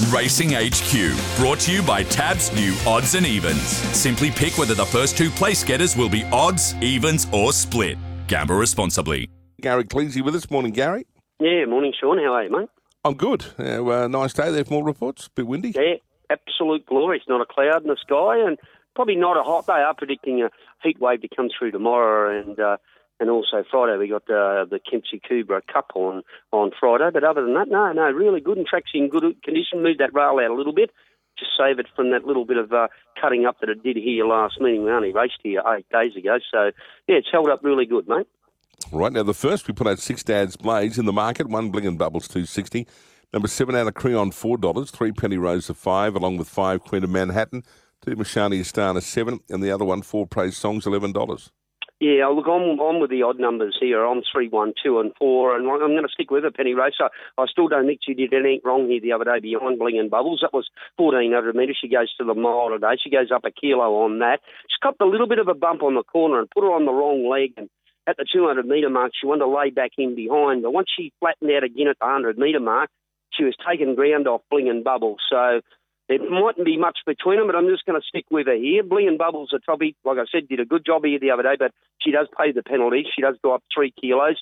Racing HQ, brought to you by Tab's new Odds and Evens. Simply pick whether the first two place getters will be odds, evens or split. Gamble responsibly. Gary Cleasy with us. Morning, Gary. Yeah, morning, Sean. How are you, mate? I'm good. Nice day there for more reports. Bit windy. Yeah, absolute glory. It's not a cloud in the sky and probably not a hot day. They are predicting a heat wave to come through tomorrow and also Friday we got the Kempsey Kubra Cup on Friday. But other than that, no, really good, and track's in good condition. Moved that rail out a little bit, just save it from that little bit of cutting up that it did here last meeting. We only raced here 8 days ago, so yeah, it's held up really good, mate. Right, now the first we put out 6 Dad's Blades in the market, 1 Bling and Bubbles $2.60. Number 7 out of Creon $4, 3 Penny Rose of 5, along with 5 Queen of Manhattan, 2 Mashani Astana 7, and the other one 4 Praise Songs $11. Yeah, look, I'm with the odd numbers here. I'm 3, 1, 2 and 4, and I'm going to stick with a Penny Rose. So I still don't think she did anything wrong here the other day behind Bling and Bubbles. That was 1,400 metres. She goes to the mile today. She goes up a kilo on that. She's got a little bit of a bump on the corner and put her on the wrong leg, and at the 200 metre mark, she wanted to lay back in behind. But once she flattened out again at the 100 metre mark, she was taking ground off Bling and Bubbles. So there mightn't be much between them, but I'm just going to stick with her here. Bling and Bubbles are probably, like I said, did a good job here the other day, but she does pay the penalty. She does go up 3 kilos.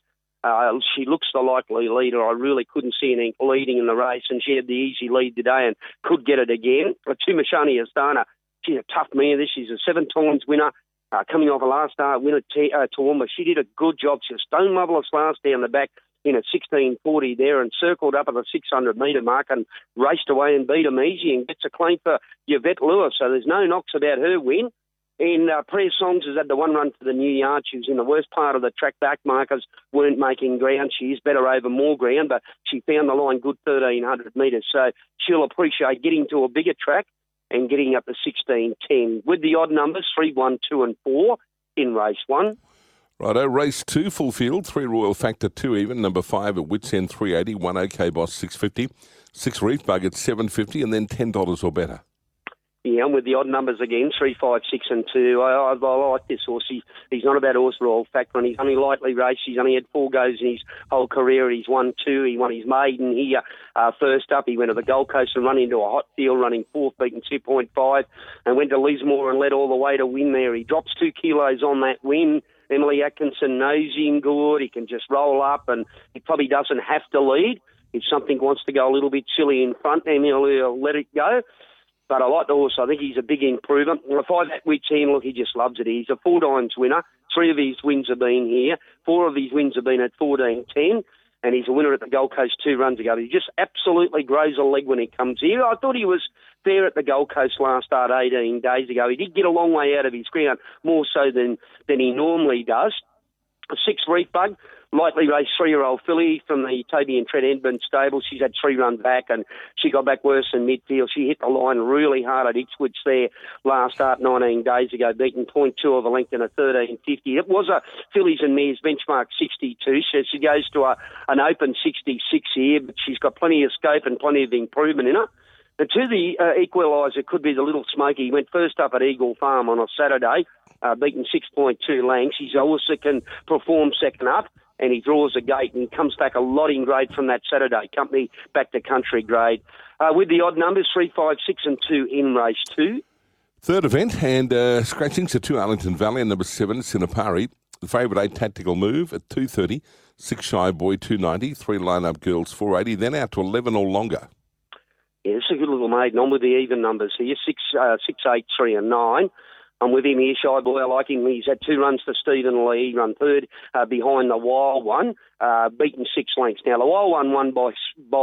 She looks the likely leader. I really couldn't see anything leading in the race, and she had the easy lead today and could get it again. Tumashani Astana, she's a tough man. She's a 7 times winner. Coming off a last start win at Toowoomba. She did a good job. She was stone marvellous last down the back in at 16.40 there and circled up at the 600 metre mark and raced away and beat them easy and gets a claim for Yvette Lewis. So there's no knocks about her win. And Prayer Songs has had the one run for the new yard. She was in the worst part of the track. Back markers weren't making ground. She is better over more ground, but she found the line good 1,300 metres. So she'll appreciate getting to a bigger track and getting up to 16.10. With the odd numbers, 3, 1, 2 and 4 in race 1. Righto, race 2, full field, 3 Royal Factor, 2 even, number 5 at Wits End 380, 1 OK Boss 650, 6 Reef Bug at 750, and then $10 or better. Yeah, I'm with the odd numbers again, 3, 5, 6 and 2. I like this horse. He's not about horse Royal Factor, and he's only lightly raced. He's only had 4 goes in his whole career. He's won 2. He won his maiden here. First up, he went to the Gold Coast and run into a hot field, running 4th, beaten 2.5, and went to Lismore and led all the way to win there. He drops 2 kilos on that win. Emily Atkinson knows him good. He can just roll up, and he probably doesn't have to lead. If something wants to go a little bit silly in front, then he'll let it go. But I like the horse. I think he's a big improvement. And if I that with him, look, he just loves it. He's a 4 times winner. 3 of his wins have been here. 4 of his wins have been at 14.10. And he's a winner at the Gold Coast 2 runs ago. He just absolutely grows a leg when he comes here. I thought he was fair at the Gold Coast last start 18 days ago. He did get a long way out of his ground, more so than he normally does. A 6 Reef Bug, lightly raced 3-year-old filly from the Toby and Trent Edmund stable. She's had 3 runs back, and she got back worse in midfield. She hit the line really hard at Ipswich there last start 19 days ago, beaten 0.2 of a length in a 13.50. It was a fillies and mares benchmark 62, so she goes to an open 66 here, but she's got plenty of scope and plenty of improvement in her. And to the equaliser could be the Little Smoky. He went first up at Eagle Farm on a Saturday, beaten 6.2 lengths. He's a horse that can perform second up, and he draws a gate and comes back a lot in grade from that Saturday. Company back to country grade. With the odd numbers, 3, 5, 6 and 2 in race 2. Third event, and scratchings to 2 Arlington Valley and number 7, Sinapari. The favourite 8, Tactical Move at 2.30. 6 Shy Boy, 2.90. 3 Line-Up Girls, 4.80. Then out to 11 or longer. Yeah, it's a good little maiden. I'm with the even numbers here, 6, 8, 3 and 9. I'm with him here, Shy Boy. I like him. He's had 2 runs for Stephen Lee. He run third behind the Wild One, beaten 6 lengths. Now, the Wild One won by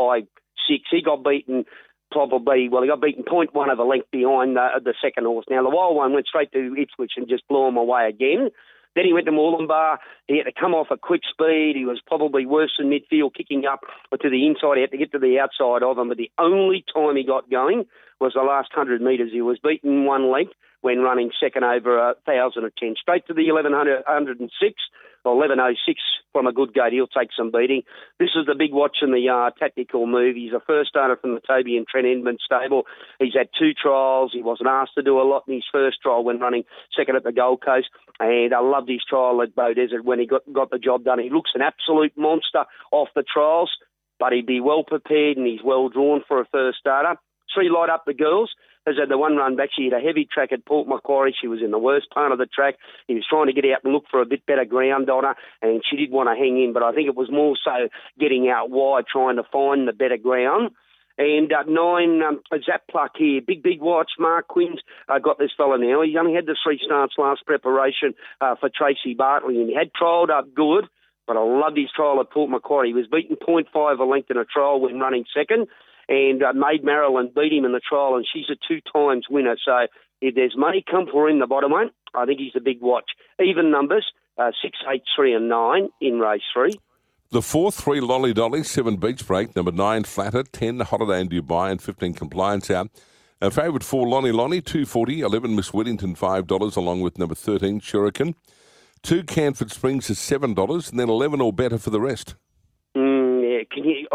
6. He got beaten he got beaten 0.1 of a length behind the second horse. Now, the Wild One went straight to Ipswich and just blew him away again. Then he went to Moolumbar. He had to come off at quick speed. He was probably worse in midfield, kicking up to the inside. He had to get to the outside of him. But the only time he got going was the last 100 metres. He was beaten 1 length when running second over 1,010. Straight to the 1,106 or 11.06 from a good gate. He'll take some beating. This is the big watch in the yard, Tactical Move. He's a first starter from the Toby and Trent Edmund stable. He's had 2 trials. He wasn't asked to do a lot in his first trial when running second at the Gold Coast. And I loved his trial at Bow Desert when he got the job done. He looks an absolute monster off the trials. but he'd be well prepared and he's well drawn for a first starter. 3 Light Up the Girls has had the one run back. She had a heavy track at Port Macquarie. She was in the worst part of the track. He was trying to get out and look for a bit better ground on her, and she did want to hang in, but I think it was more so getting out wide, trying to find the better ground. And 9, Zap Pluck here. Big watch. Mark Quinn's got this fella now. He's only had the 3 starts last preparation for Tracy Bartley, and he had trialled up good, but I loved his trial at Port Macquarie. He was beaten 0.5 a length in a trial when running second, and made Marilyn beat him in the trial, and she's a 2 times winner. So if there's money come for him, the bottom one, I think he's a big watch. Even numbers, 6, 8, 3 and 9 in race 3. The 4, 3 Lolly Dolly, 7 Beach Break, number 9 Flatter, 10 Holiday in Dubai, and 15 Compliance Out. Favourite 4 Lonnie, 240, 11 Miss Whittington, $5, along with number 13 Shuriken. 2 Canford Springs is $7, and then 11 or better for the rest. Yeah, can you?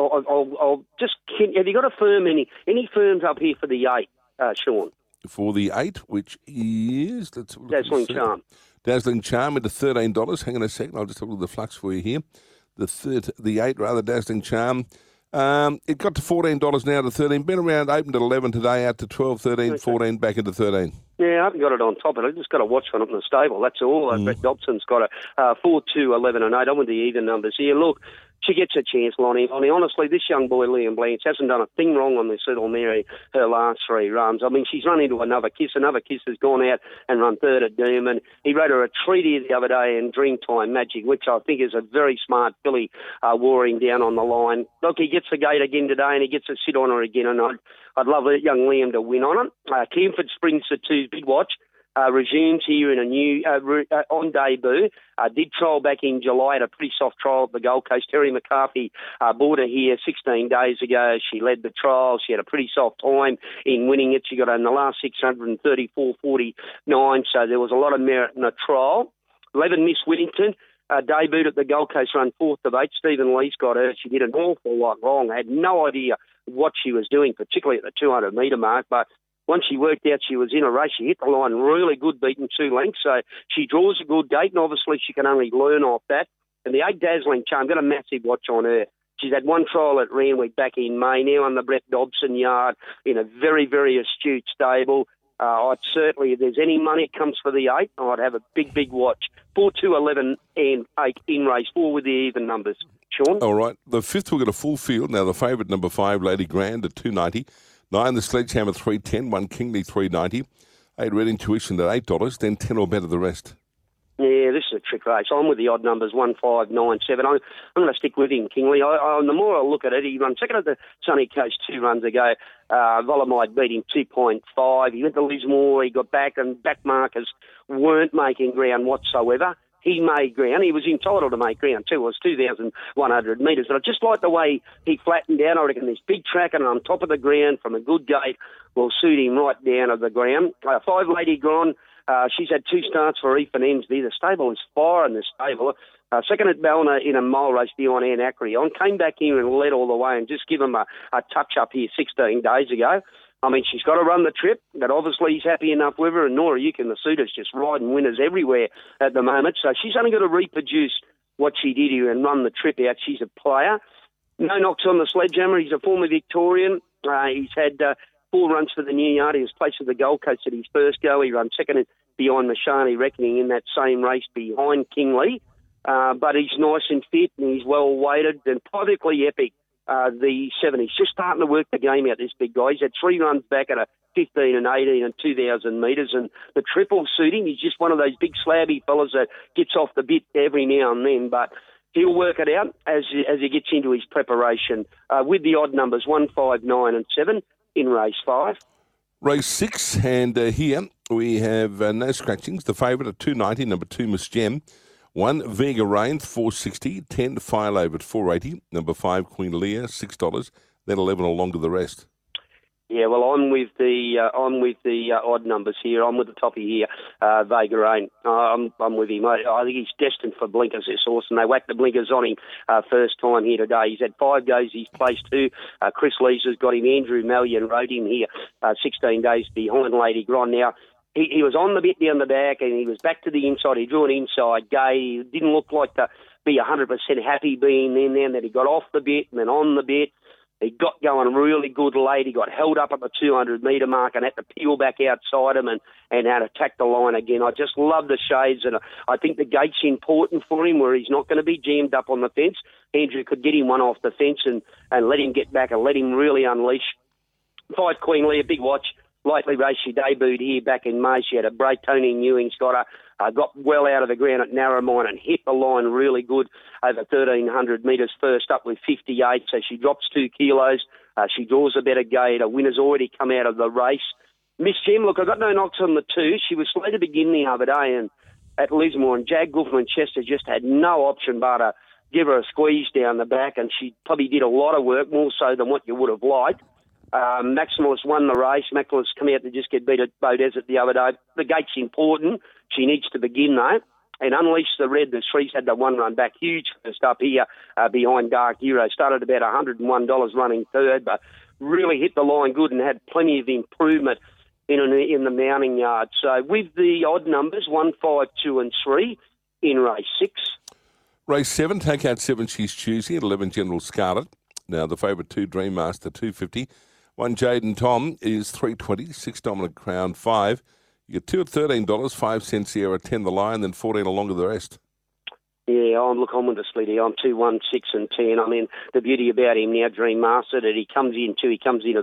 Have you got a firm? Any firms up here for the 8, Sean? For the 8, which is Dazzling Charm. Dazzling Charm into $13. Hang on a second, I'll just have a look at the flux for you here. The 8 rather, Dazzling Charm. It got to $14 now to 13. Been around, opened at 11 today, out to 12, 13, 14, back into 13. Yeah, I haven't got it on top of it. I've just got to watch on it in the stable. That's all. Brett Dobson's got a 4, 2, 11 and 8. I'm with the even numbers here. Look, she gets a chance, Lonnie. Honestly, this young boy, Liam Blanche, hasn't done a thing wrong on this little Mary, her last 3 runs. I mean, she's run into Another Kiss. Another Kiss has gone out and run third at Doom. He rode her a treaty the other day in Dreamtime Magic, which I think is a very smart filly warring down on the line. Look, he gets the gate again today and he gets to sit on her again, and I'd love young Liam to win on it. Canford Springs the 2 big watch. Resumes here in a new on debut. Did trial back in July, had a pretty soft trial at the Gold Coast. Terry McCarthy bought her here 16 days ago. She led the trial. She had a pretty soft time in winning it. She got in the last 634.49, so there was a lot of merit in the trial. 11 Miss Whittington. Debuted at the Gold Coast, run 4th of 8. Stephen Lee's got her. She did an awful lot wrong. I had no idea what she was doing, particularly at the 200-metre mark, but once she worked out she was in a race, she hit the line really good, beating 2 lengths. So she draws a good gate, and obviously she can only learn off that. And the 8 Dazzling Charm, got a massive watch on her. She's had 1 trial at Randwick back in May, now on the Brett Dobson yard in a very, very astute stable. I'd certainly, if there's any money comes for the 8, I'd have a big watch. 4, 2, 11 and 8 in race 4 with the even numbers. Sean? All right. The 5th will get a full field. Now the favourite, number 5, Lady Grand at $2.90. 9, the Sledgehammer, $3.10. 1, Kingley, $3.90. 8, Red Intuition at $8. Then 10 or better the rest. Yeah, this is a trick race. I'm with the odd numbers, 1, 5, 9, 7. I'm going to stick with him, Kingley. The more I look at it, he ran second at the Sunny Coast 2 runs ago. Volumide beat him 2.5. He went to Lismore. He got back, and back markers weren't making ground whatsoever. He made ground. He was entitled to make ground too. It was 2,100 metres. But I just like the way he flattened down. I reckon this big track and on top of the ground from a good gate will suit him right down to the ground. 5 Lady Grand. She's had 2 starts for Ethan Emsby. The stable is fire in the stable. Second at Ballina in a mile race beyond Anne Acreon. Came back here and led all the way and just give him a touch-up here 16 days ago. I mean, she's got to run the trip, but obviously he's happy enough with her, and Nora Yukin, the suitor's just riding winners everywhere at the moment. So she's only got to reproduce what she did here and run the trip out. She's a player. No knocks on the Sledgehammer. He's a former Victorian. He's had 4 runs for the New Yard. He was placed at the Gold Coast at his first go. He ran second behind Mashani Reckoning in that same race behind Kingley. But he's nice and fit, and he's well weighted, and perfectly epic. The 7. He's just starting to work the game out, this big guy. He's had 3 runs back at a 15 and 18 and 2,000 metres, and the triple suit him. He's just one of those big slabby fellas that gets off the bit every now and then, but he'll work it out as he gets into his preparation with the odd numbers, 1, 5, 9 and 7 in race 5. Race 6, and here we have no scratchings. The favourite at $2.90, number 2, Miss Gem. 1, Vega Rain, $4.60. 10, File Over at $4.80. Number 5, Queen Leah, $6. Then 11 along to the rest. Yeah, well, I'm with the odd numbers here. I'm with the toppy here, Vega Rain. I'm with him. I think he's destined for blinkers, this horse, and they whacked the blinkers on him first time here today. He's had 5 goes. He's placed 2. Chris Leeser's got him. Andrew Mallion rode him here 16 days behind Lady Grand. Now, he was on the bit down the back, and he was back to the inside. He drew an inside gate. He didn't look like the be 100% happy being in there, and then he got off the bit and then on the bit. He got going really good late. He got held up at the 200-metre mark and had to peel back outside him and had to attack the line again. I just love the shades, and I think the gate's important for him where he's not going to be jammed up on the fence. Andrew could get him one off the fence and let him get back and let him really unleash. 5 Queen Lee, a big watch. Lightly race, she debuted here back in May. She had a break. Tony Ewing's got her. Got well out of the ground at Narromine and hit the line really good over 1,300 metres first up with 58. So she drops 2 kilos. She draws a better gate. A winner's already come out of the race. Miss Gem, look, I got no knocks on the 2. She was slow to begin the other day and at Lismore, and Jag Guffman Chester just had no option but to give her a squeeze down the back, and she probably did a lot of work, more so than what you would have liked. Maximalist won the race. Maximalist come out to just get beat at Bow Desert the other day. The gate's important. She needs to begin, though. And Unleash the Red, the Shrees had the one run back. Huge first up here behind Dark Hero. Started about $101 running third, but really hit the line good and had plenty of improvement in the mounting yard. So with the odd numbers, 1, 5, 2 and 3 in race 6. Race 7, take out 7, She's Choosy at 11, General Scarlet. Now the favourite 2, Dream Master, 250. 1, Jaden Tom is 320. 6, Dominant Crown, 5. You get 2 at $13, 5 cents Sierra, 10 the Lion, then 14 along with the rest. Yeah, I'm with the split here. I'm 2, 1, 6 and 10. I mean, the beauty about him now, Dream Master, that he comes into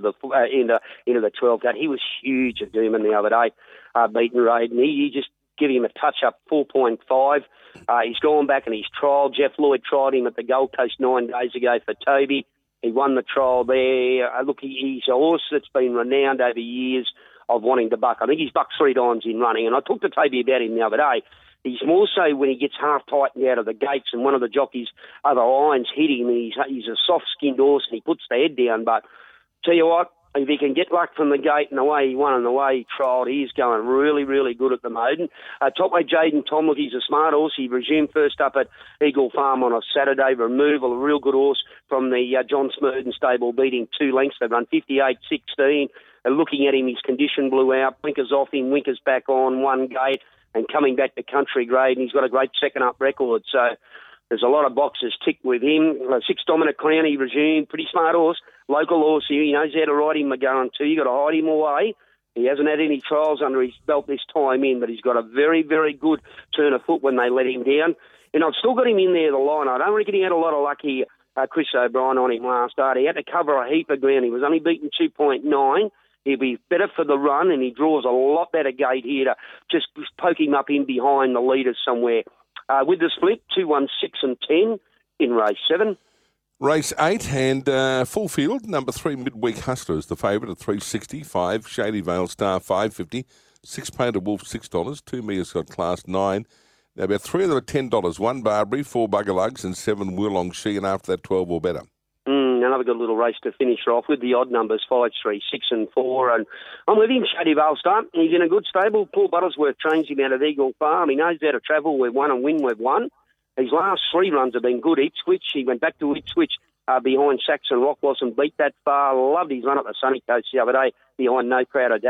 the 12 cut. He was huge at Doomben the other day, beating Raid, and he just give him a touch-up, 4.5. He's gone back and he's trialled. Jeff Lloyd tried him at the Gold Coast 9 days ago for Toby. He won the trial there. Look, he's a horse that's been renowned over years of wanting to buck. I think he's bucked 3 times in running, and I talked to Toby about him the other day. He's more so when he gets half tightened out of the gates and one of the jockeys' other irons hit him. He's a soft-skinned horse and he puts the head down. But tell you what, if he can get luck from the gate and the way he won and the way he trialled, he's going really, really good at the moment. Topweight Jaden Tom, look, he's a smart horse. He resumed first up at Eagle Farm on a Saturday. Removal, a real good horse from the John Smurden stable, beating 2 lengths. They run 58.16. Looking at him, his condition blew out. Blinkers off him, winkers back on, 1 gate, and coming back to country grade. And he's got a great second-up record. So there's a lot of boxes ticked with him. 6 Dominant Crown, he resumed. Pretty smart horse. Local horse here. He knows how to ride him, McGarren too. You got to hide him away. He hasn't had any trials under his belt this time in, but he's got a very, very good turn of foot when they let him down. And I've still got him in there, the line. I don't reckon he had a lot of luck here, Chris O'Brien, on him last start. He had to cover a heap of ground. He was only beaten 2.9. He'll be better for the run, and he draws a lot better gate here to just poke him up in behind the leaders somewhere. With the split, 2, 1, 6 and 10 in race 7. Race 8 and full field, number 3, Midweek Hustler is the favourite at 360. 5, Shady Vale Star, 550. 6, Painted Wolf, $6. 2, Mia's got class 9. Now about 3 of them are $10. 1, Barbary, 4, Buggerlugs, and 7, Wulong She, and after that 12 or better. Another good little race to finish off with the odd numbers, 5, 3, 6 and 4. And I'm with him, Shady Vale Star. He's in a good stable. Paul Buttlesworth trains him out of Eagle Farm. He knows how to travel. We've won and win. We've won. His last 3 runs have been good. Ipswich, he went back to Ipswich behind Saxon Rockloss and beat that far. Loved his run at the Sunny Coast the other day behind No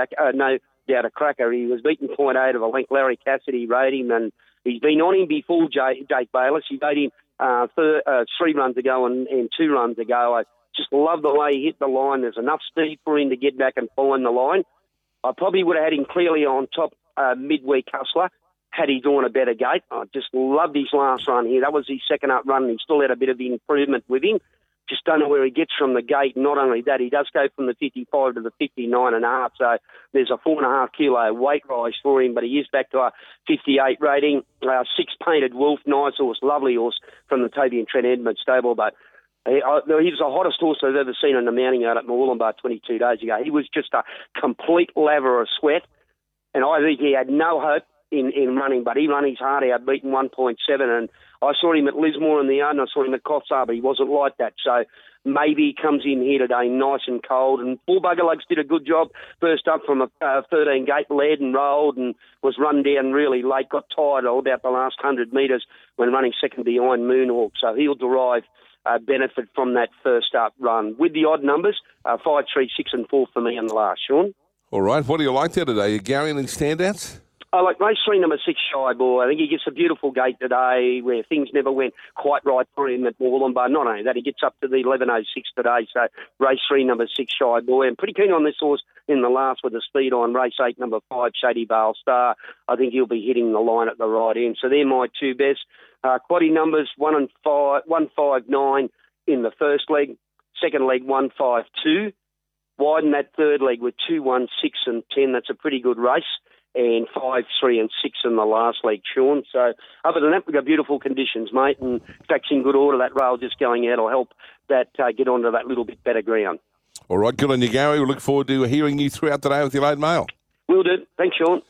Doubt a Cracker. He was beaten 0.8 of a length. Larry Cassidy rode him, and he's been on him before, Jake Bayless. He rode him 3 runs ago and 2 runs ago. I just love the way he hit the line. There's enough speed for him to get back and find the line. I probably would have had him clearly on top Midweek Hustler had he drawn a better gate. I just loved his last run here. That was his second up run, and he still had a bit of improvement with him. Just don't know where he gets from the gate. Not only that, he does go from the 55 to the 59.5, so there's a 4.5 kilo weight rise for him, but he is back to a 58 rating. 6, Painted Wolf, nice horse, lovely horse from the Toby and Trent Edmonds stable, but he was the hottest horse I've ever seen in the mounting yard at Moolumbar 22 days ago. He was just a complete laver of sweat, and I think he had no hope in running, but he ran his heart out, beaten 1.7, and I saw him at Lismore in the yard, and I saw him at Coffs Harbour. He wasn't like that, so maybe he comes in here today nice and cold. And Paul Buggerlugs did a good job first up from a 13-gate, led and rolled and was run down really late, got tired all about the last 100 metres when running second behind Moonhawk, so he'll derive benefit from that first up run. With the odd numbers, 5, 3, 6 and 4 for me on the last, Sean. All right, what do you like there today? Gary, any standouts? I like race 3, number 6, Shy Boy. I think he gets a beautiful gate today where things never went quite right for him at Wollongbar. Not only that, he gets up to the 11.06 today. So race 3, number 6, Shy Boy. I'm pretty keen on this horse in the last with the speed on. Race 8, number 5, Shady Bale Star. I think he'll be hitting the line at the right end. So they're my two best. Quaddy numbers 1 and 5, 159 in the first leg. Second leg 152. Widen that third leg with 2, 1, 6 and 10. That's a pretty good race. And 5, 3 and 6 in the last leg, Sean. So other than that, we've got beautiful conditions, mate. And in fact, in good order, that rail just going out will help that get onto that little bit better ground. All right, good on you, Gary. We look forward to hearing you throughout the day with your late mail. Will do. Thanks, Sean.